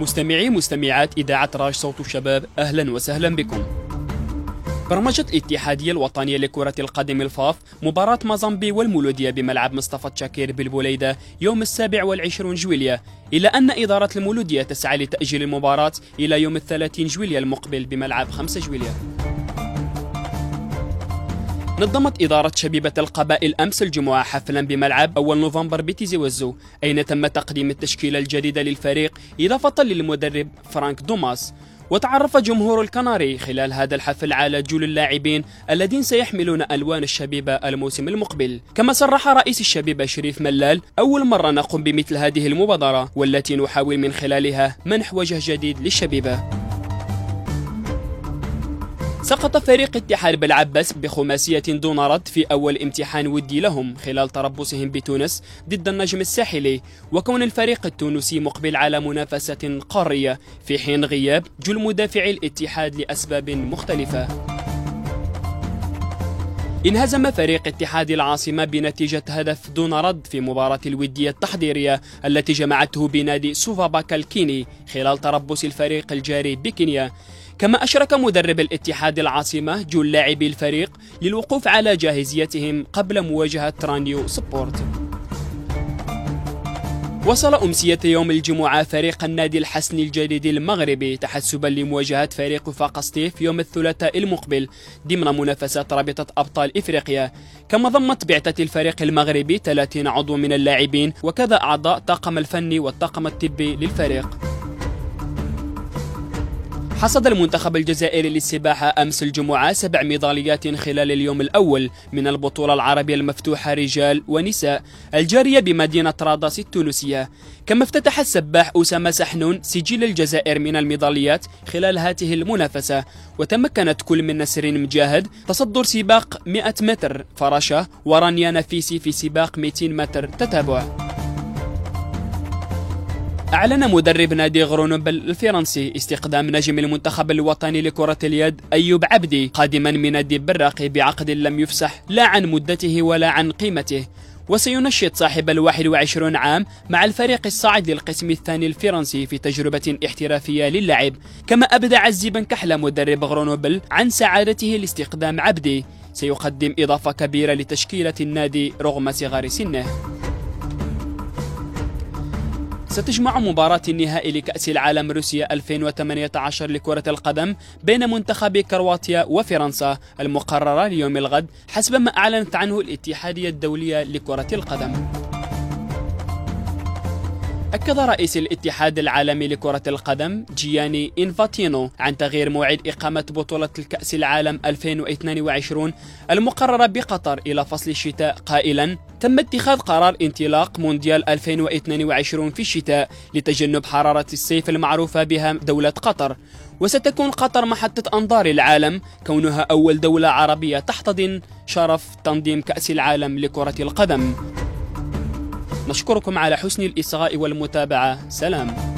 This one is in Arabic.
مستمعات إذاعة راج صوت الشباب، أهلا وسهلا بكم. برمجت الاتحادية الوطنية لكرة القدم الفاف مباراة مازامبي والمولودية بملعب مصطفى تشاكير بالبوليدة يوم 27 جويلية، إلا أن إدارة المولودية تسعى لتأجيل المباراة إلى يوم 30 جويلية المقبل بملعب 5 جويلية. نظمت إدارة شبيبة القبائل أمس الجمعة حفلا بملعب أول نوفمبر بتيزي وزو، أين تم تقديم التشكيلة الجديدة للفريق إضافة للمدرب فرانك دوماس. وتعرف جمهور الكناري خلال هذا الحفل على جول اللاعبين الذين سيحملون ألوان الشبيبة الموسم المقبل. كما صرح رئيس الشبيبة شريف ملال: أول مرة نقوم بمثل هذه المبادرة والتي نحاول من خلالها منح وجه جديد للشبيبة. سقط فريق اتحاد بالعباس بخماسية دون رد في أول امتحان ودي لهم خلال تربصهم بتونس ضد النجم الساحلي، وكون الفريق التونسي مقبل على منافسة قارية في حين غياب جل مدافعي الاتحاد لأسباب مختلفة. انهزم فريق اتحاد العاصمة بنتيجة هدف دون رد في مباراة الودية التحضيرية التي جمعته بنادي سوفاباكا الكيني خلال تربص الفريق الجاري بكينيا. كما أشرك مدرب الاتحاد العاصمة جل لاعبي الفريق للوقوف على جاهزيتهم قبل مواجهة ترانيو سبورت. وصل أمسية يوم الجمعة فريق النادي الحسني الجديد المغربي تحسبا لمواجهة فريق وفاق سطيف يوم الثلاثاء المقبل ضمن منافسات رابطة أبطال إفريقيا. كما ضمت بعثة الفريق المغربي 30 عضو من اللاعبين وكذا أعضاء طاقم الفني والطاقم الطبي للفريق. حصد المنتخب الجزائري للسباحة أمس الجمعة 7 ميداليات خلال اليوم الأول من البطولة العربية المفتوحة رجال ونساء الجارية بمدينة راداس التونسية. كما افتتح السباح أسامة سحنون سجل الجزائر من الميداليات خلال هذه المنافسة، وتمكنت كل من نسرين مجاهد تصدر سباق 100 متر فراشة ورانيا نفيسي في سباق 200 متر تتابع. أعلن مدرب نادي غرونوبل الفرنسي استقدام نجم المنتخب الوطني لكرة اليد أيوب عبدي قادما من نادي براقي بعقد لم يفسح لا عن مدته ولا عن قيمته، وسينشط صاحب 21 عام مع الفريق الصاعد للقسم الثاني الفرنسي في تجربة احترافية للعب. كما أبدى عزي بن كحلة مدرب غرونوبل عن سعادته لاستقدام عبدي، سيقدم إضافة كبيرة لتشكيلة النادي رغم صغر سنه. ستجمع مباراة النهائي لكأس العالم روسيا 2018 لكرة القدم بين منتخب كرواتيا وفرنسا المقررة ليوم الغد حسب ما أعلنت عنه الاتحادية الدولية لكرة القدم. أكد رئيس الاتحاد العالمي لكرة القدم جياني إنفاتينو عن تغيير موعد إقامة بطولة الكأس العالم 2022 المقررة بقطر إلى فصل الشتاء قائلا: تم اتخاذ قرار انطلاق مونديال 2022 في الشتاء لتجنب حرارة الصيف المعروفة بها دولة قطر، وستكون قطر محطة أنظار العالم كونها أول دولة عربية تحتضن شرف تنظيم كأس العالم لكرة القدم. نشكركم على حسن الإصغاء والمتابعة. سلام.